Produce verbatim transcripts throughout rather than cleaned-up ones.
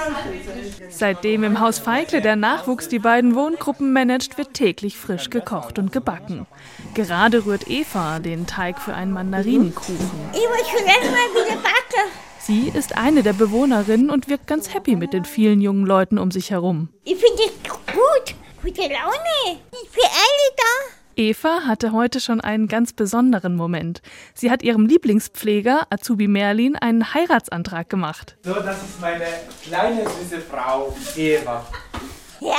Seitdem im Haus Feikle der Nachwuchs die beiden Wohngruppen managt, wird täglich frisch gekocht und gebacken. Gerade rührt Eva den Teig für einen Mandarinenkuchen. Ich muss schon erstmal wieder backen. Sie ist eine der Bewohnerinnen und wirkt ganz happy mit den vielen jungen Leuten um sich herum. Ich finde es gut, gute Laune. Ich bin alle da. Eva hatte heute schon einen ganz besonderen Moment. Sie hat ihrem Lieblingspfleger, Azubi Merlin, einen Heiratsantrag gemacht. So, das ist meine kleine süße Frau, Eva. Ja?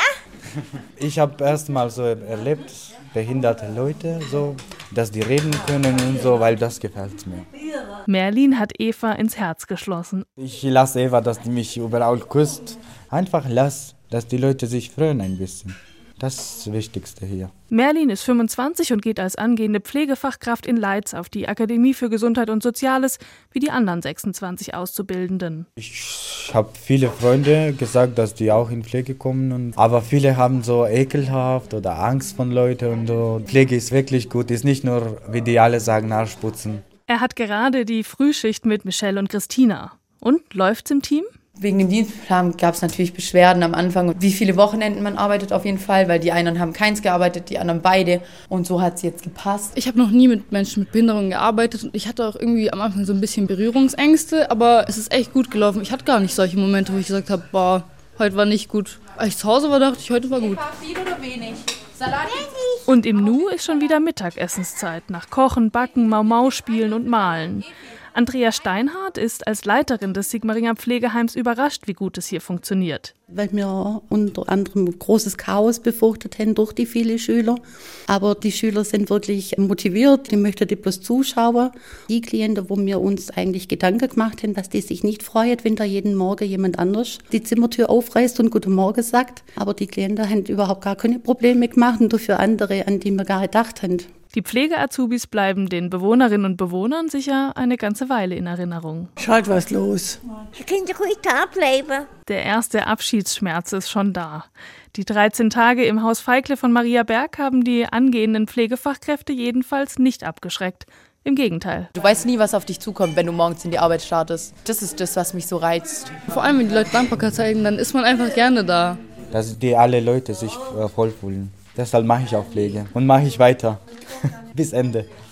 Ich habe erst mal so erlebt, behinderte Leute, so, dass die reden können und so, weil das gefällt mir. Merlin hat Eva ins Herz geschlossen. Ich lasse Eva, dass die mich überall küsst. Einfach lass, dass die Leute sich freuen ein bisschen. Das ist das Wichtigste hier. Merlin ist fünfundzwanzig und geht als angehende Pflegefachkraft in Leitz auf die Akademie für Gesundheit und Soziales, wie die anderen sechsundzwanzig Auszubildenden. Ich habe viele Freunde gesagt, dass die auch in Pflege kommen. Und, aber viele haben so ekelhaft oder Angst von Leuten. Und so. Pflege ist wirklich gut, ist nicht nur, wie die alle sagen, Arschputzen. Er hat gerade die Frühschicht mit Michelle und Christina. Und, läuft's im Team? Wegen dem Dienstplan gab es natürlich Beschwerden am Anfang, wie viele Wochenenden man arbeitet auf jeden Fall, weil die einen haben keins gearbeitet, die anderen beide und so hat es jetzt gepasst. Ich habe noch nie mit Menschen mit Behinderungen gearbeitet und ich hatte auch irgendwie am Anfang so ein bisschen Berührungsängste, aber es ist echt gut gelaufen. Ich hatte gar nicht solche Momente, wo ich gesagt habe, boah, heute war nicht gut. Als ich zu Hause war, dachte ich, heute war gut. Viel oder wenig? Salat? Und im Nu ist schon wieder Mittagessenszeit, nach Kochen, Backen, Mau-Mau spielen und Malen. Andrea Steinhardt ist als Leiterin des Sigmaringer Pflegeheims überrascht, wie gut es hier funktioniert. Weil wir unter anderem großes Chaos befürchtet haben durch die vielen Schüler. Aber die Schüler sind wirklich motiviert, die möchten die bloß zuschauen. Die Klienten, wo wir uns eigentlich Gedanken gemacht haben, dass die sich nicht freuen, wenn da jeden Morgen jemand anders die Zimmertür aufreißt und Guten Morgen sagt. Aber die Klienten haben überhaupt gar keine Probleme gemacht und dafür andere, an die wir gar nicht gedacht haben. Die Pflege-Azubis bleiben den Bewohnerinnen und Bewohnern sicher eine ganze Weile in Erinnerung. Schalt was los. Ich kann doch ruhig da bleiben. Der erste Abschiedsschmerz ist schon da. Die dreizehn Tage im Haus Feikle von Maria Berg haben die angehenden Pflegefachkräfte jedenfalls nicht abgeschreckt. Im Gegenteil. Du weißt nie, was auf dich zukommt, wenn du morgens in die Arbeit startest. Das ist das, was mich so reizt. Vor allem, wenn die Leute Dankbarkeit zeigen, dann ist man einfach gerne da. Dass die alle Leute sich äh, vollfühlen. Deshalb mache ich auch Pflege und mache ich weiter. Bis Ende.